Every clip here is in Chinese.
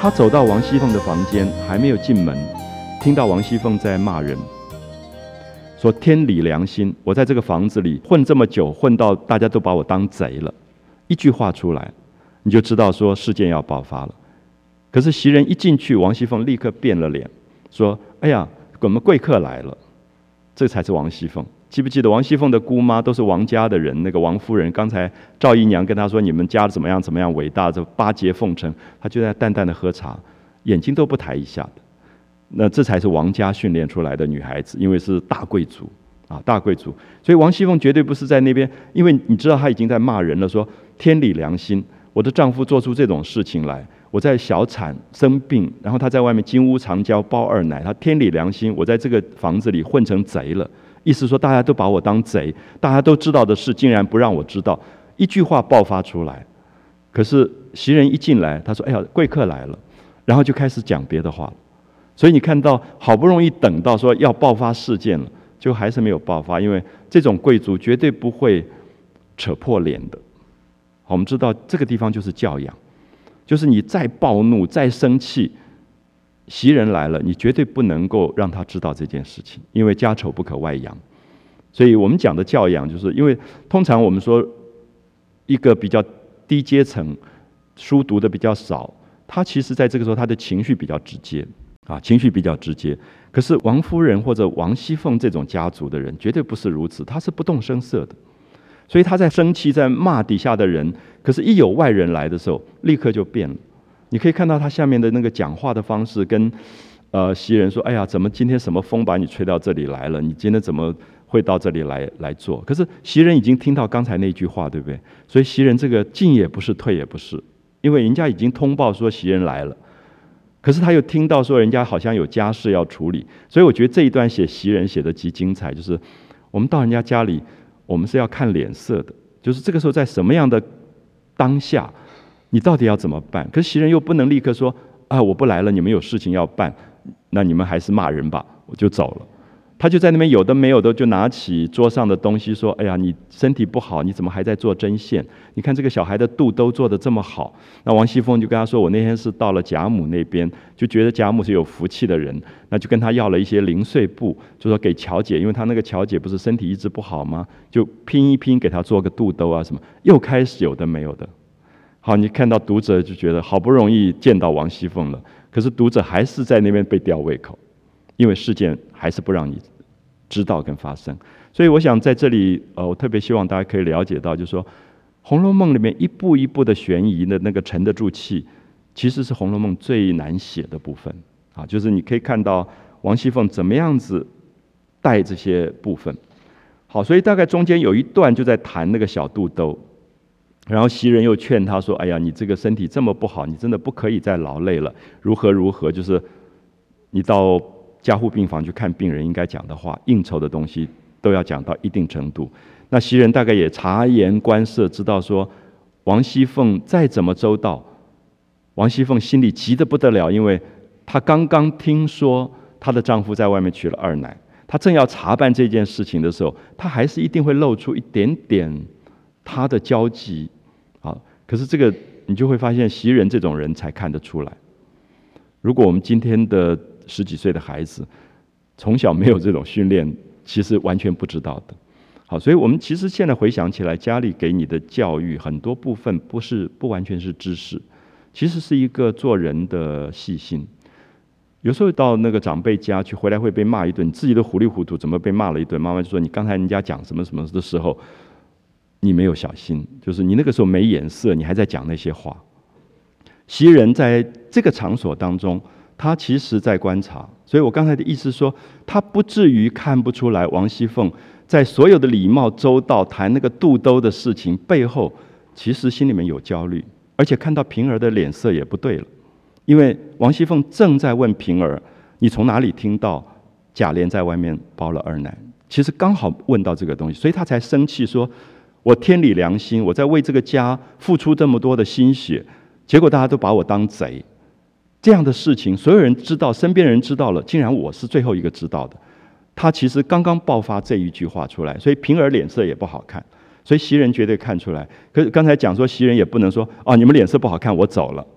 他走到王熙凤的房间，还没有进门，听到王熙凤在骂人，说天理良心，我在这个房子里混这么久，混到大家都把我当贼了。一句话出来，你就知道说事件要爆发了。可是袭人一进去，王熙凤立刻变了脸，说：“哎呀，我们贵客来了。”这才是王熙凤。记不记得王熙凤的姑妈都是王家的人？那个王夫人，刚才赵姨娘跟她说：“你们家怎么样怎么样伟大，这巴结奉承。”她就在淡淡的喝茶，眼睛都不抬一下的。那这才是王家训练出来的女孩子，因为是大贵族啊，大贵族。所以王熙凤绝对不是在那边，因为你知道她已经在骂人了，说天理良心，我的丈夫做出这种事情来，我在小产生病，然后他在外面金屋藏娇包二奶，他天理良心，我在这个房子里混成贼了。意思说大家都把我当贼，大家都知道的事竟然不让我知道，一句话爆发出来。可是袭人一进来，他说：“哎呀，贵客来了。”然后就开始讲别的话了。所以你看到好不容易等到说要爆发事件了，就还是没有爆发，因为这种贵族绝对不会扯破脸的。我们知道这个地方就是教养，就是你再暴怒再生气，袭人来了，你绝对不能够让他知道这件事情，因为家丑不可外扬。所以我们讲的教养，就是因为通常我们说一个比较低阶层，书读的比较少，他其实在这个时候他的情绪比较直接啊，情绪比较直接。可是王夫人或者王熙凤这种家族的人绝对不是如此，他是不动声色的。所以他在生气，在骂底下的人，可是一有外人来的时候，立刻就变了。你可以看到他下面的那个讲话的方式，跟袭人说：“哎呀，怎么今天什么风把你吹到这里来了？你今天怎么会到这里来做？”可是袭人已经听到刚才那句话，对不对？所以袭人这个进也不是，退也不是，因为人家已经通报说袭人来了，可是他又听到说人家好像有家事要处理，所以我觉得这一段写袭人写得极精彩，就是我们到人家家里，我们是要看脸色的，就是这个时候在什么样的当下，你到底要怎么办？可是袭人又不能立刻说：“啊，我不来了，你们有事情要办，那你们还是骂人吧，我就走了。”他就在那边有的没有的就拿起桌上的东西说：“哎呀，你身体不好，你怎么还在做针线？你看这个小孩的肚兜做得这么好。”那王熙凤就跟他说：“我那天是到了贾母那边，就觉得贾母是有福气的人，那就跟他要了一些零碎布，就说给乔姐，因为他那个乔姐不是身体一直不好吗？就拼一拼给他做个肚兜啊什么。”又开始有的没有的。好，你看到读者就觉得好不容易见到王熙凤了，可是读者还是在那边被吊胃口，因为事件还是不让你知道跟发生。所以我想在这里，我特别希望大家可以了解到，就是说《红楼梦》里面一步一步的悬疑的那个沉得住气，其实是《红楼梦》最难写的部分啊，就是你可以看到王熙凤怎么样子带这些部分。好，所以大概中间有一段就在谈那个小肚兜，然后袭人又劝他说：“哎呀，你这个身体这么不好，你真的不可以再劳累了，如何如何，就是你到加护病房去看病人应该讲的话，应酬的东西都要讲到一定程度。”那袭人大概也察言观色，知道说王熙凤再怎么周到，王熙凤心里急得不得了，因为她刚刚听说她的丈夫在外面娶了二奶，她正要查办这件事情的时候，她还是一定会露出一点点她的焦急。好，可是这个你就会发现，袭人这种人才看得出来。如果我们今天的10几岁的孩子，从小没有这种训练，其实完全不知道的。好，所以我们其实现在回想起来，家里给你的教育很多部分不完全是知识，其实是一个做人的细心。有时候到那个长辈家去，回来会被骂一顿，自己都糊里糊涂，怎么被骂了一顿？妈妈就说：“你刚才人家讲什么什么的时候，你没有小心，就是你那个时候没眼色，你还在讲那些话。”袭人在这个场所当中，他其实在观察，所以我刚才的意思说，他不至于看不出来王熙凤在所有的礼貌周到谈那个肚兜的事情背后，其实心里面有焦虑，而且看到平儿的脸色也不对了，因为王熙凤正在问平儿：“你从哪里听到贾琏在外面包了二奶？”其实刚好问到这个东西，所以他才生气说：“我天理良心，我在为这个家付出这么多的心血，结果大家都把我当贼。这样的事情，所有人知道，身边人知道了，竟然我是最后一个知道的。”他其实刚刚爆发这一句话出来，所以平儿脸色也不好看，所以袭人绝对看出来。可是刚才讲说袭人也不能说：“哦，你们脸色不好看，我走了。”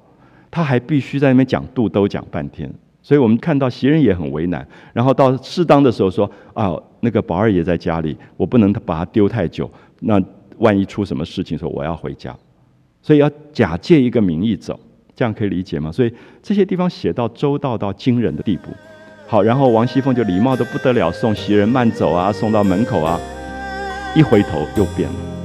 他还必须在那边讲肚兜讲半天。所以我们看到袭人也很为难，然后到适当的时候说啊，那个宝二爷在家里，我不能把他丢太久，那万一出什么事情说我要回家，所以要假借一个名义走，这样可以理解吗？所以这些地方写到周到到惊人的地步。好，然后王熙凤就礼貌的不得了，送袭人慢走啊，送到门口啊，一回头又变了。